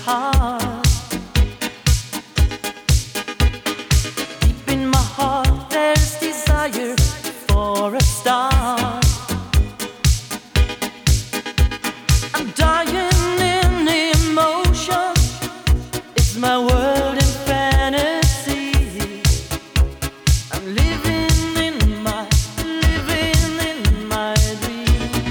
heart. Deep in my heart there's desire for a star. I'm dying in emotion. It's my world in fantasy. I'm living in my dream.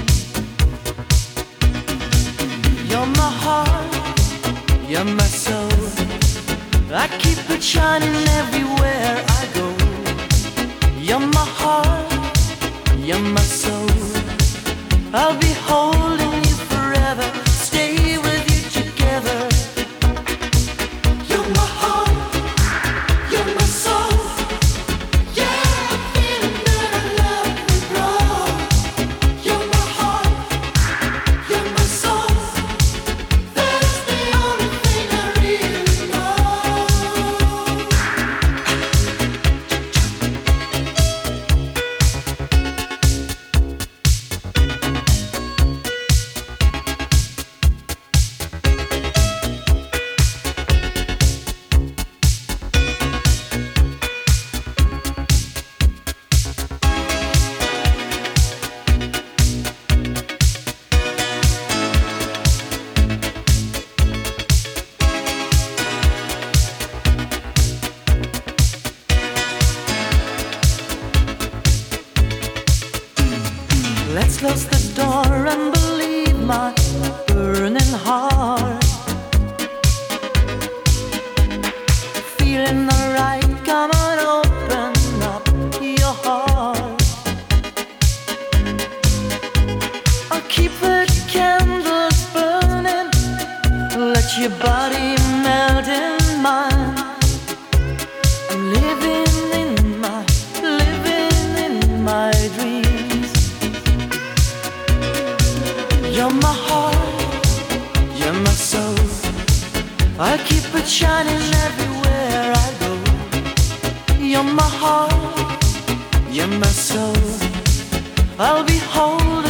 You're my heart, you're my soul. I keep it shining everywhere I go. You're my heart, you're my soul. I'll be holding you forever, stay with you together. You're my heart, you're my soul. Yeah, I'm feeling that I love you, bro. You're my heart, you're my soul. That's the only thing I really know. Let's close the door and believe my burning heart. Feeling alright, come on, open up your heart. I'll keep the candles burning, let your body melt in mine. I'm living in my dreams. You're my heart, you're my soul. I'll keep it shining everywhere I go. You're my heart, you're my soul. I'll be holding